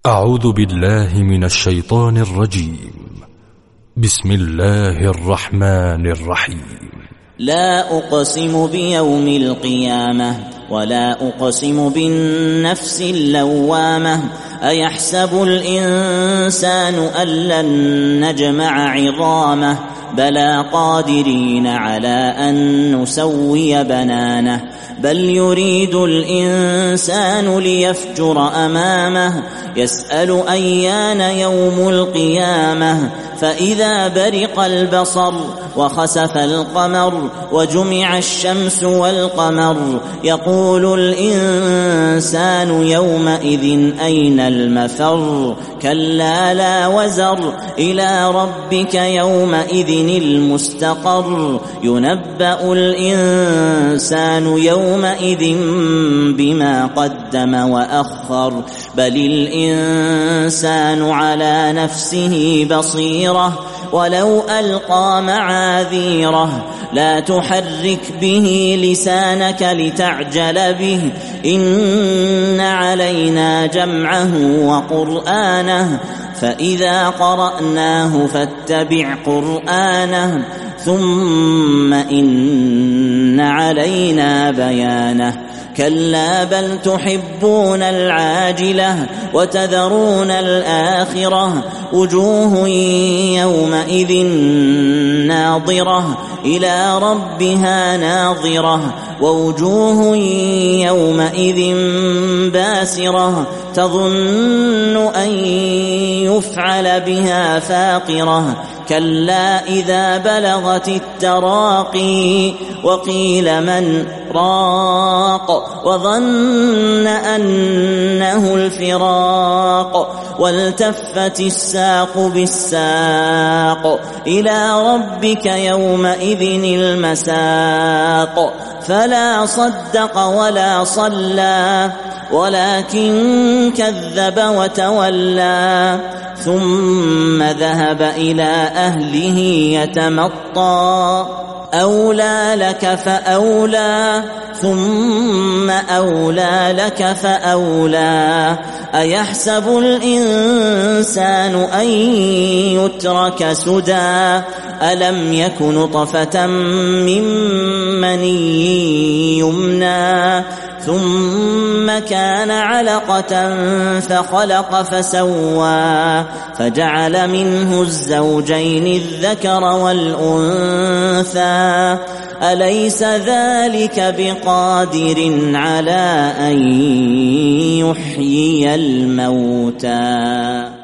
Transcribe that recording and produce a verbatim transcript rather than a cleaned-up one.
أعوذ بالله من الشيطان الرجيم. بسم الله الرحمن الرحيم. لا أقسم بيوم القيامة ولا أقسم بالنفس اللوامة أيحسب الإنسان أن لن نجمع عظامه بلى قادرين على أن نسوي بنانه بل يريد الإنسان ليفجر أمامه يسأل أيان يوم القيامة فإذا برق البصر وخسف القمر وجمع الشمس والقمر يقول الإنسان يومئذ أين المفر كلا لا وزر إلى ربك يومئذ المستقر ينبأ الإنسان يومئذ بما قدم وأخر بل الإنسان على نفسه بصيرة ولو ألقى معاذيره لا تحرك به لسانك لتعجل به إن علينا جمعه وقرآنه فإذا قرأناه فاتبع قرآنه ثم إن علينا بيانه كلا بل تحبون العاجلة وتذرون الآخرة وجوه يومئذ ناظرة إلى ربها ناظرة ووجوه يومئذ باسرة تظن أن يفعل بها فاقرة كلا إذا بلغت التراقي وقيل من راق وظن أنه الفراق والتفت الساق بالساق إلى ربك يومئذ المساق فلا صدق ولا صلى ولكن كذب وتولى ثم ذهب إلى أهله يتمطى أولى لك فأولى ثم أولى لك فأولى أيحسب الإنسان أن يترك سدى ألم يك نطفة من مني يمنى ثم كان علقة فخلق فسوى فجعل منه الزوجين الذكر والأنثى أليس ذلك بقادر على أن يحيي الموتى